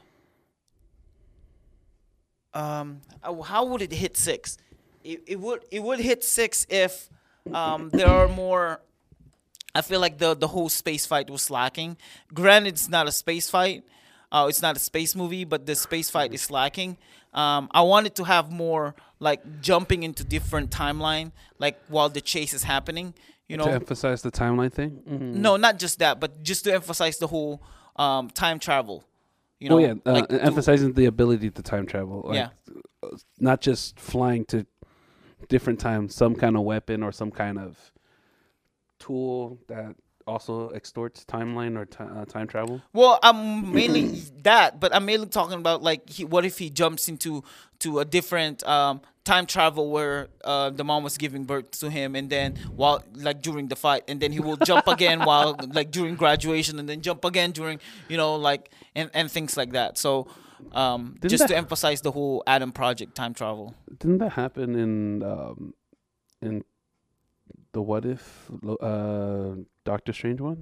um, uh, how would it hit six? It, it would it would hit six if um there are more. I feel like the the whole space fight was lacking. Granted, it's not a space fight. Uh, it's not a space movie, but the space fight is lacking. Um, I wanted to have more like jumping into different timeline, like while the chase is happening. You To know, emphasize the timeline thing. Mhm. no, not just that, but just to emphasize the whole um, time travel. You know, Oh yeah, uh, like to- emphasizing the ability to time travel. Like, Yeah. not just flying to different times, some kind of weapon or some kind of tool that also extorts timeline or ti uh, time travel. Well, I'm mainly that, but I'm mainly talking about like, he, what if he jumps into to a different um, time travel where uh, the mom was giving birth to him, and then while like during the fight, and then he will jump again while like during graduation, and then jump again during you know like and and things like that. So um, Didn't just that- to emphasize the whole Adam Project time travel. Didn't that happen in um, in the What If lo- uh, Doctor Strange one?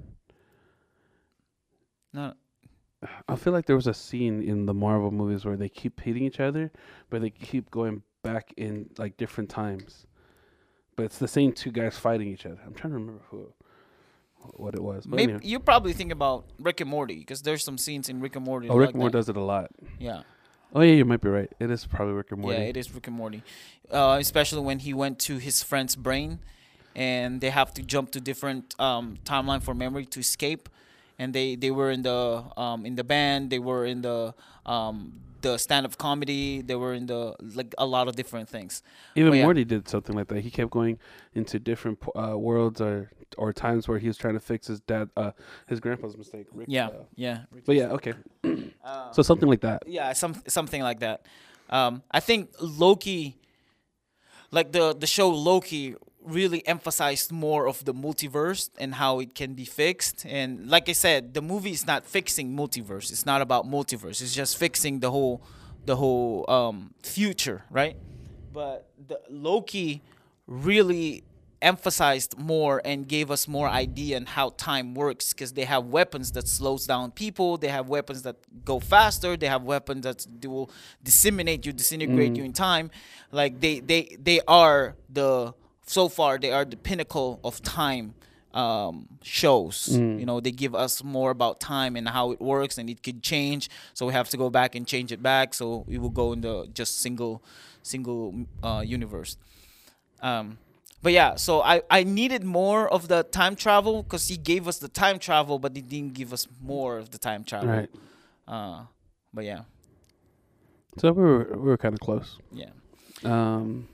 No, I feel like there was a scene in the Marvel movies where they keep hitting each other, but they keep going back in like different times. But it's the same two guys fighting each other. I'm trying to remember who, what it was. But maybe anyway. you probably think about Rick and Morty because there's some scenes in Rick and Morty. Oh, Rick like and Morty that. does it a lot. Yeah. Oh yeah, you might be right. It is probably Rick and Morty. Yeah, it is Rick and Morty. Uh, especially when he went to his friend's brain, and they have to jump to different um, timeline for memory to escape. And they, they were in the um, in the band. They were in the um, the stand up comedy. They were in the like a lot of different things. Even Oh, yeah. Morty did something like that. He kept going into different po- uh, worlds or or times where he was trying to fix his dad, uh, his grandpa's mistake. Rick, Yeah, uh, yeah. but yeah, okay. Uh, So something like that. yeah, some something like that. Um, I think Loki, like the the show Loki, really emphasized more of the multiverse and how it can be fixed. And like I said, the movie is not fixing multiverse. It's not about multiverse. It's just fixing the whole the whole um, future, right? But the Loki really emphasized more and gave us more idea on how time works because they have weapons that slows down people. They have weapons that go faster. They have weapons that do will disseminate you, disintegrate you in time. Like they they they are the so far they are the pinnacle of time um, shows. You know, they give us more about time and how it works, and it could change. So we have to go back and change it back. So we will go in the just single single uh, universe. Um, but yeah, so I, I needed more of the time travel because he gave us the time travel, but he didn't give us more of the time travel. Right. Uh, but yeah, So we were we were kind of close. yeah. Um,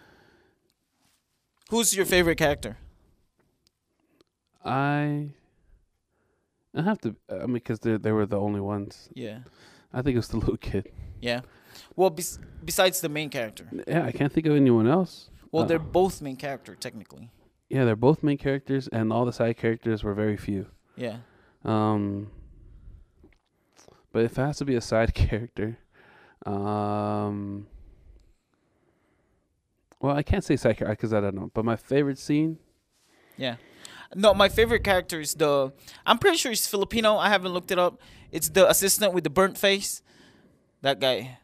Who's your favorite character? I I have to. I mean, because they they were the only ones. Yeah, I think it was the little kid. yeah. Well, bes- besides the main character. Yeah, I can't think of anyone else. Well, Uh, they're both main character technically. Yeah, they're both main characters, and all the side characters were very few. Yeah. Um, but if it has to be a side character, um, well, I can't say side character because I don't know. But my favorite scene, Yeah. No, my favorite character is the. I'm pretty sure he's Filipino. I haven't looked it up. It's the assistant with the burnt face. That guy.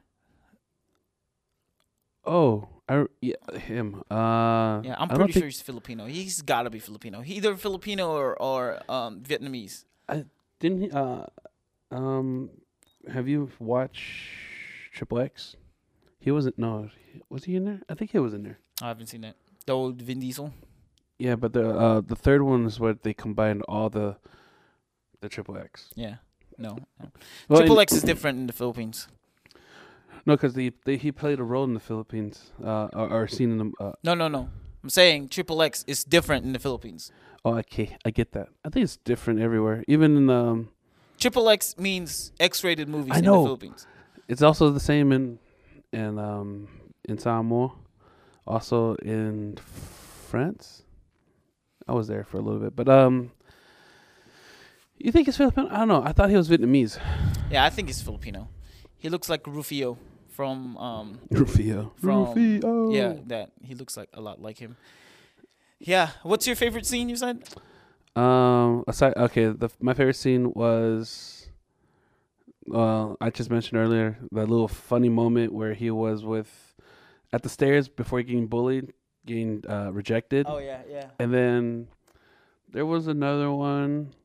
oh, I yeah him. Uh, Yeah, I'm I don't pretty sure think- he's Filipino. He's gotta be Filipino. He either Filipino or or um, Vietnamese. Didn't he? Uh, um, have you watched Triple X? He wasn't. No, was he in there? I think he was in there. I haven't seen that. The old Vin Diesel. Yeah, but the uh, the third one is where they combined all the the Triple X. Yeah. No. no. Well, Triple in- X is different in the Philippines. No, because they, they he played a role in the Philippines, uh, or, or seen in the. Uh, No, no, no. I'm saying Triple X is different in the Philippines. oh, okay, I get that. I think it's different everywhere, even in um. Triple X means X-rated movies I in know. the Philippines. It's also the same in in um in Samoa, also in France. I was there for a little bit, but um. You think it's Filipino? I don't know. I thought he was Vietnamese. Yeah, I think he's Filipino. He looks like Rufio from um Rufio. from Rufio. yeah, that he looks like a lot like him. Yeah, what's your favorite scene you said? Um. Aside, okay. The my favorite scene was. Well, I just mentioned earlier that little funny moment where he was with, at the stairs before getting bullied, getting uh, rejected, Oh yeah, yeah. and then there was another one.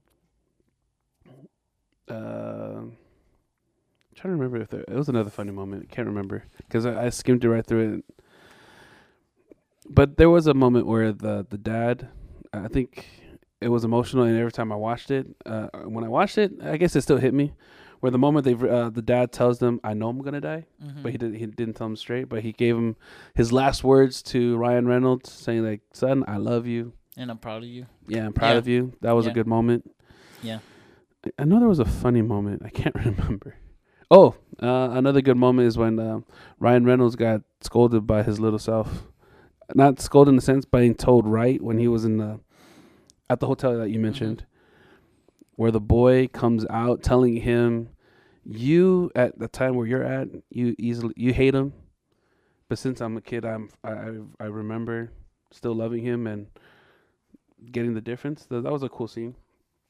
Uh, I'm trying to remember if there it was another funny moment. Can't remember because I, I skimmed it right through it. But there was a moment where the the dad, I think it was emotional, and every time I watched it, uh, when I watched it, I guess it still hit me. Where the moment they uh, the dad tells them, "I know I'm gonna die," Mm-hmm. but he didn't he didn't tell him straight. But he gave him his last words to Ryan Reynolds, saying like, "Son, I love you. And I'm proud of you. Yeah, I'm proud Yeah. of you." That was Yeah. a good moment. Yeah. I know there was a funny moment. I can't remember. Oh, uh, another good moment is when uh, Ryan Reynolds got scolded by his little self. Not scolded in the sense, but being told right when he was in the at the hotel that you mentioned, where the boy comes out telling him, "You at the time where you're at, you easily you hate him, but since I'm a kid, I'm I I, I remember still loving him and getting the difference." That, that was a cool scene.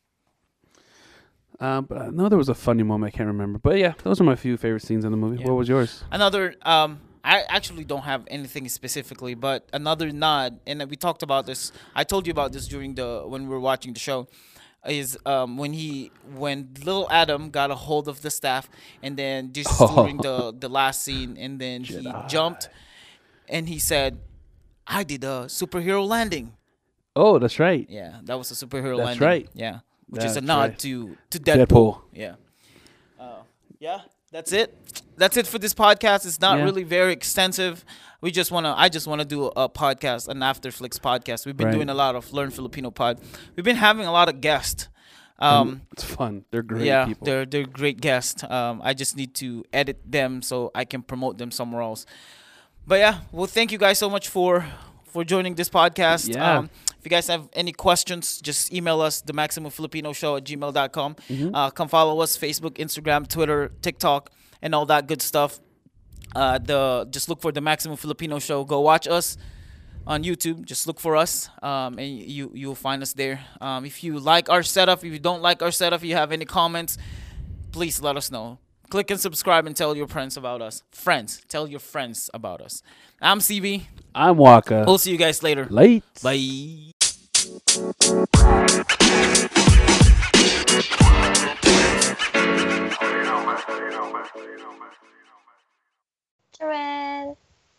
Um, but I know there was a funny moment I can't remember. But yeah, those are my few favorite scenes in the movie. Yeah. What was yours? Another um I actually don't have anything specifically, but another nod, and we talked about this. I told you about this during the when we were watching the show. Is um when he when little Adam got a hold of the staff, and then just Oh. during the the last scene, and then he Jedi. jumped, and he said, "I did a superhero landing." Oh, that's right. Yeah, that was a superhero That's landing. right. Yeah, which is a That's nod right. to to Deadpool. Deadpool. Yeah. Uh, yeah, that's it. That's it for this podcast. It's not Yeah. really very extensive. We just wanna. I just wanna do a podcast, an Afterflix podcast. We've been Right. doing a lot of Learn Filipino pod. We've been having a lot of guests. Um, It's fun. They're great yeah, people. they're they're great guests. Um, I just need to edit them so I can promote them somewhere else. But yeah, well, thank you guys so much for for joining this podcast. Yeah. Um, if you guys have any questions, just email us, the maximum filipino show at gmail dot com. Mhm. Uh, come follow us, Facebook, Instagram, Twitter, TikTok, and all that good stuff. Uh, the just look for the Maximum Filipino Show. Go watch us on YouTube. Just look for us, um, and you you'll find us there. Um, if you like our setup, if you don't like our setup, if you have any comments, please let us know. Click and subscribe and tell your friends about us. Friends, tell your friends about us. I'm C B. I'm Waka. We'll see you guys later. Late. Bye.